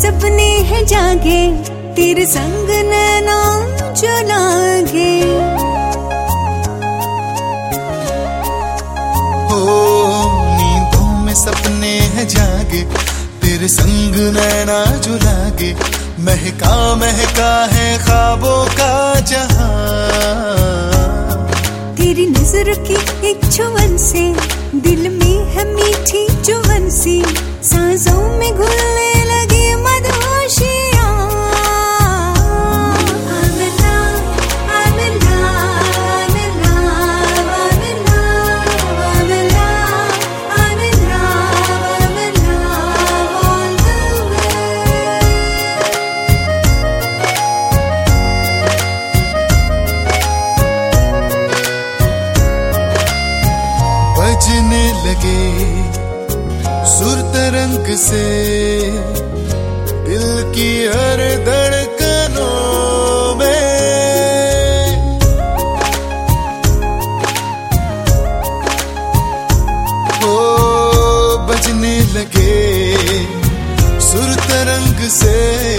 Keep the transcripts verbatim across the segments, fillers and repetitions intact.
सपने हैं जागे, तेरे संग नैना जो लागे। हो नींदों में सपने हैं जागे, तेरे संग नैना जो लागे। महका महका है ख्वाबों का जहां, तेरी नजर की एक छुअन से दिल में है मीठी जो हंसी, सांसों में घुलने लगी मधुशियाँ। बजने लगे सुर तरंग से दिल की हर धड़कनों में, हो बजने लगे सुर तरंग से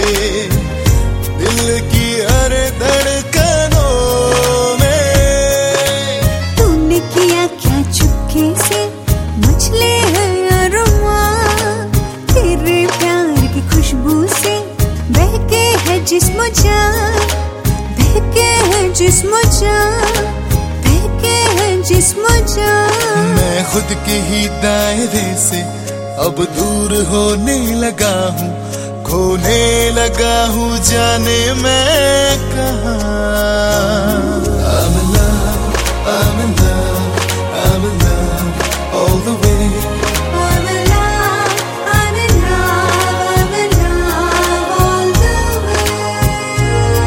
दिल की हर धड़कनों में। तूने किया क्या चुपके से, मचले हैं अरोमा, तेरे प्यार की खुशबू से बहके है जिस्म जान, बहके है जिस्म जान, बहके है जिस्म जान। मैं खुद के ही दायरे से अब दूर होने लगा हूँ, खोने लगा हूँ जाने मैं कहाँ। I'm in love, I'm in love, I'm in love all the way. I'm in love, I'm in love, I'm in love all the way.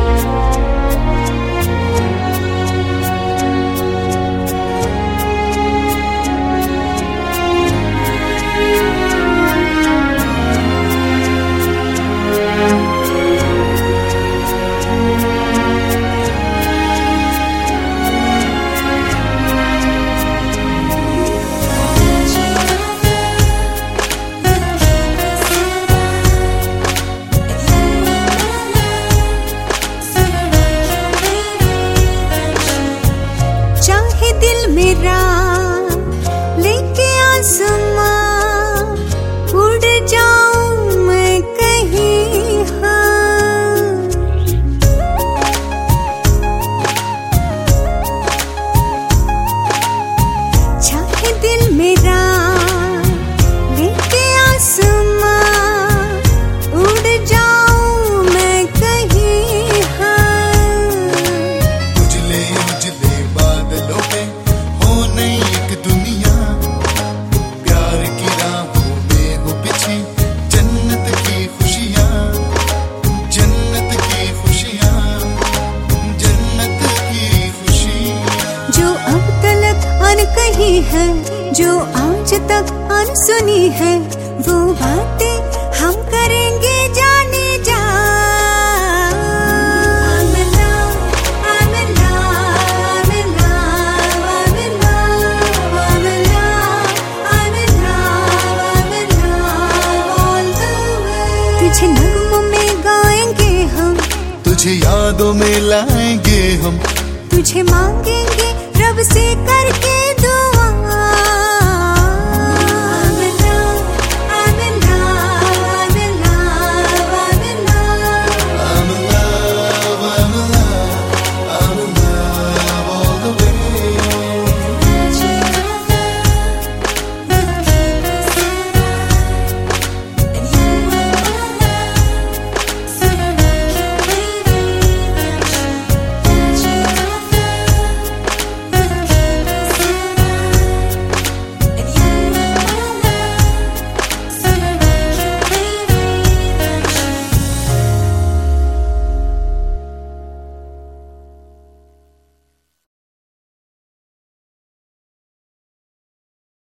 चाहे दिल मेरा लेके आसमां, उड़ जाऊं मैं कहीं, हाँ। चाहे दिल मेरा लेके आसमां, उड़ जाऊं मैं कहीं, हाँ। उजले उजले बादलों पे हो नई एक दुनिया, प्यार की राहों में हो पिछी जन्नत की खुशियाँ, जन्नत की खुशियाँ, जन्नत की खुशियाँ। जो अब तलक अनकही है, जो आज तक अनसुनी है, वो बातें हम करेंगे जाने जा। I'm in love, I'm in love, I'm in love, I'm in love, I'm in love, I'm in love, I'm in love all the way. तुझे नगमों में गाएंगे हम, तुझे यादों में लाएंगे हम, तुझे मांगेंगे रब से करके दुआ।